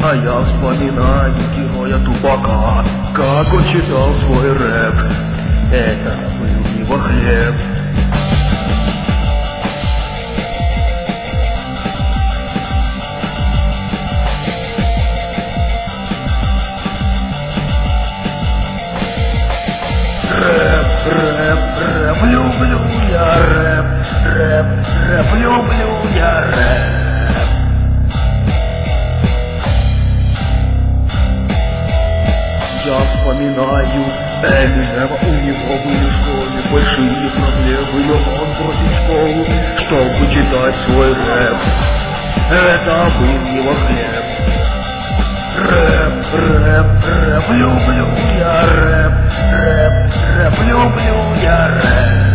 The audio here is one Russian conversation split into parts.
А я вспоминаю героя Тупака, как он читал свой рэп. Это был его хлеб. Рэп, люблю я рэп, люблю я рэп. Я вспоминаю Эминема, у него были в школе большие проблемы, но он бросил школу, чтобы читать свой рэп. Это был его хлеб. Рэп, люблю я рэп, люблю я рэп.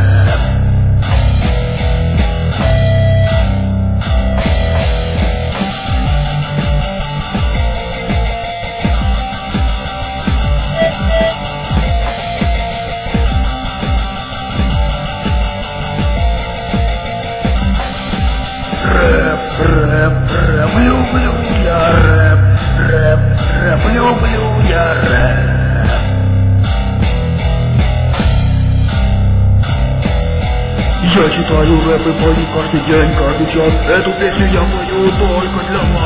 Люблю я рэп, люблю я рэп. Я читаю рэп и пою каждый день, каждый час. Эту песню я пою только для вас.